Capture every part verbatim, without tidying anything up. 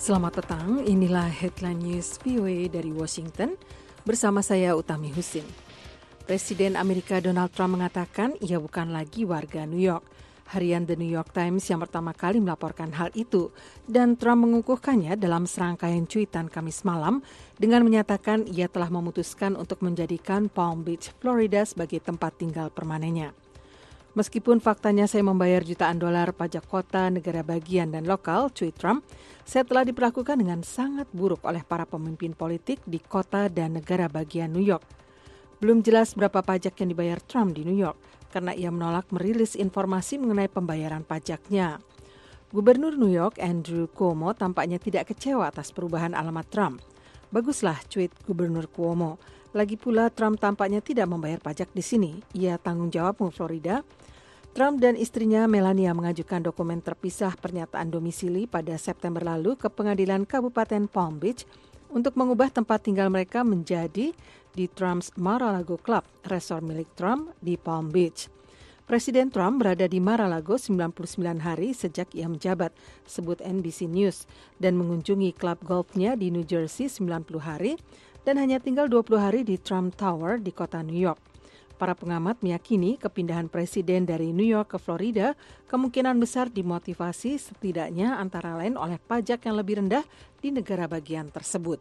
Selamat petang, inilah Headline News V O A dari Washington bersama saya Utami Husin. Presiden Amerika Donald Trump mengatakan ia bukan lagi warga New York. Harian The New York Times yang pertama kali melaporkan hal itu dan Trump mengukuhkannya dalam serangkaian cuitan Kamis malam dengan menyatakan ia telah memutuskan untuk menjadikan Palm Beach, Florida sebagai tempat tinggal permanennya. Meskipun faktanya saya membayar jutaan dolar pajak kota, negara bagian, dan lokal, tweet Trump, saya telah diperlakukan dengan sangat buruk oleh para pemimpin politik di kota dan negara bagian New York. Belum jelas berapa pajak yang dibayar Trump di New York, karena ia menolak merilis informasi mengenai pembayaran pajaknya. Gubernur New York, Andrew Cuomo, tampaknya tidak kecewa atas perubahan alamat Trump. Baguslah, tweet Gubernur Cuomo. Lagi pula Trump tampaknya tidak membayar pajak di sini. Ia tanggung jawab di Florida. Trump dan istrinya Melania mengajukan dokumen terpisah pernyataan domisili pada September lalu ke pengadilan Kabupaten Palm Beach untuk mengubah tempat tinggal mereka menjadi di Trump's Mar-a-Lago Club, resort milik Trump di Palm Beach. Presiden Trump berada di Mar-a-Lago sembilan puluh sembilan hari sejak ia menjabat, sebut N B C News, dan mengunjungi klub golfnya di New Jersey sembilan puluh hari dan hanya tinggal dua puluh hari di Trump Tower di kota New York. Para pengamat meyakini kepindahan presiden dari New York ke Florida kemungkinan besar dimotivasi setidaknya antara lain oleh pajak yang lebih rendah di negara bagian tersebut.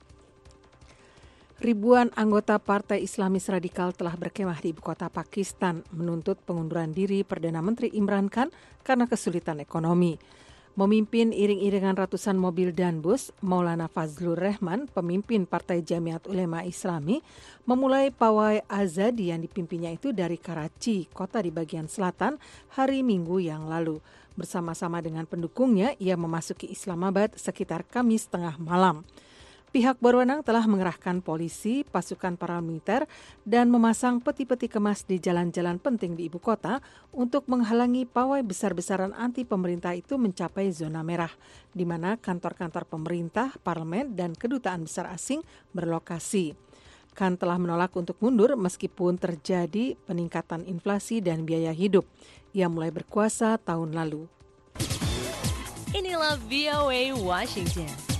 Ribuan anggota Partai Islamis Radikal telah berkemah di ibu kota Pakistan menuntut pengunduran diri Perdana Menteri Imran Khan karena kesulitan ekonomi. Memimpin iring-iringan ratusan mobil dan bus, Maulana Fazlur Rahman, pemimpin Partai Jamiat Ulema Islami, memulai pawai Azadi yang dipimpinnya itu dari Karachi, kota di bagian selatan, hari Minggu yang lalu. Bersama-sama dengan pendukungnya, ia memasuki Islamabad sekitar Kamis tengah malam. Pihak berwenang telah mengerahkan polisi, pasukan paramiliter, dan memasang peti-peti kemas di jalan-jalan penting di ibu kota untuk menghalangi pawai besar-besaran anti pemerintah itu mencapai zona merah, di mana kantor-kantor pemerintah, parlemen, dan kedutaan besar asing berlokasi. Khan telah menolak untuk mundur meskipun terjadi peningkatan inflasi dan biaya hidup. Ia mulai berkuasa tahun lalu. Inilah V O A Washington.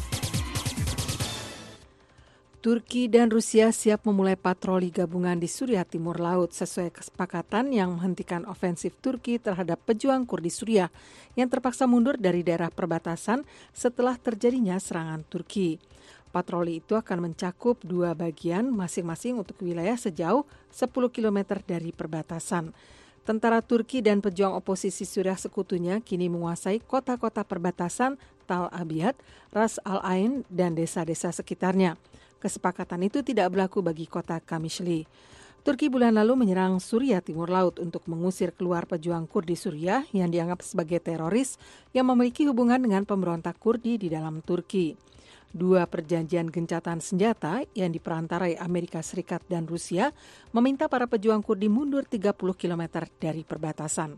Turki dan Rusia siap memulai patroli gabungan di Suriah Timur Laut sesuai kesepakatan yang menghentikan ofensif Turki terhadap pejuang Kurdi Suriah yang terpaksa mundur dari daerah perbatasan setelah terjadinya serangan Turki. Patroli itu akan mencakup dua bagian masing-masing untuk wilayah sejauh sepuluh kilometer dari perbatasan. Tentara Turki dan pejuang oposisi Suriah sekutunya kini menguasai kota-kota perbatasan Tal Abyad, Ras Al Ain, dan desa-desa sekitarnya. Kesepakatan itu tidak berlaku bagi kota Kamishli. Turki bulan lalu menyerang Suriah Timur Laut untuk mengusir keluar pejuang Kurdi Suriah yang dianggap sebagai teroris yang memiliki hubungan dengan pemberontak Kurdi di dalam Turki. Dua perjanjian gencatan senjata yang diperantarai Amerika Serikat dan Rusia meminta para pejuang Kurdi mundur tiga puluh kilometer dari perbatasan.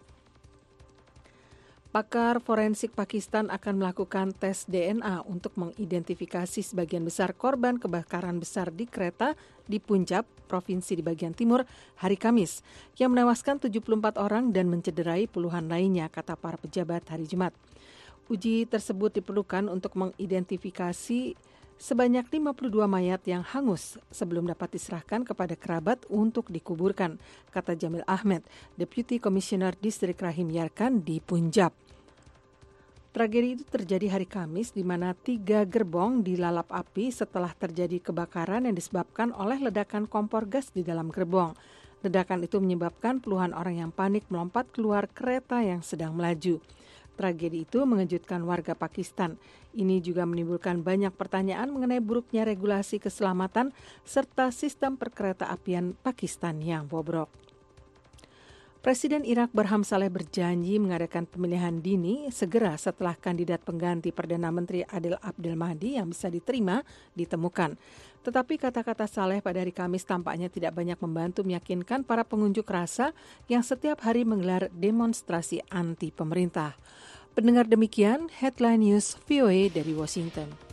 Pakar forensik Pakistan akan melakukan tes D N A untuk mengidentifikasi sebagian besar korban kebakaran besar di kereta di Punjab, provinsi di bagian timur, hari Kamis, yang menewaskan tujuh puluh empat orang dan mencederai puluhan lainnya, kata para pejabat hari Jumat. Uji tersebut diperlukan untuk mengidentifikasi sebanyak lima puluh dua mayat yang hangus sebelum dapat diserahkan kepada kerabat untuk dikuburkan, kata Jamil Ahmed, Deputy Commissioner Distrik Rahim Yarkand di Punjab. Tragedi itu terjadi hari Kamis di mana tiga gerbong dilalap api setelah terjadi kebakaran yang disebabkan oleh ledakan kompor gas di dalam gerbong. Ledakan itu menyebabkan puluhan orang yang panik melompat keluar kereta yang sedang melaju. Tragedi itu mengejutkan warga Pakistan. Ini juga menimbulkan banyak pertanyaan mengenai buruknya regulasi keselamatan serta sistem perkereta-apian Pakistan yang bobrok. Presiden Irak Barham Saleh berjanji mengadakan pemilihan dini segera setelah kandidat pengganti Perdana Menteri Adel Abdel Mahdi yang bisa diterima ditemukan. Tetapi kata-kata Saleh pada hari Kamis tampaknya tidak banyak membantu meyakinkan para pengunjuk rasa yang setiap hari menggelar demonstrasi anti pemerintah. Pendengar demikian, Headline News V O A dari Washington.